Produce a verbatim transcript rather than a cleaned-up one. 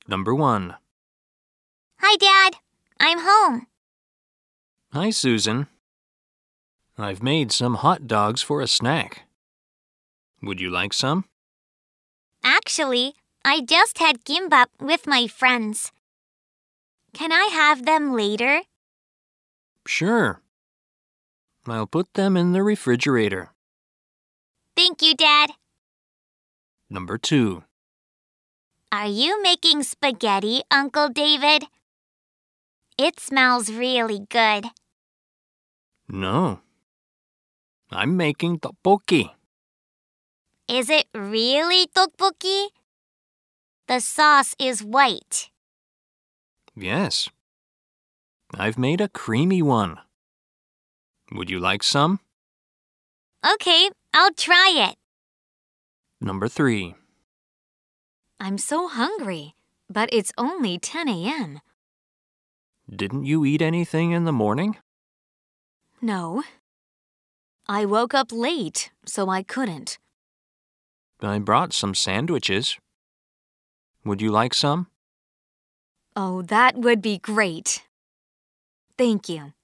Number one. Hi, Dad. I'm home. Hi, Susan. I've made some hot dogs for a snack. Would you like some? Actually, I just had gimbap with my friends. Can I have them later? Sure. I'll put them in the refrigerator. Thank you, Dad. Number two. Are you making spaghetti, Uncle David? It smells really good. No. I'm making tteokbokki. Is it really tteokbokki? The sauce is white. Yes. I've made a creamy one. Would you like some? Okay, I'll try it. Number three. I'm so hungry, but it's only ten a.m. Didn't you eat anything in the morning? No. I woke up late, so I couldn't. I brought some sandwiches. Would you like some? Oh, that would be great. Thank you.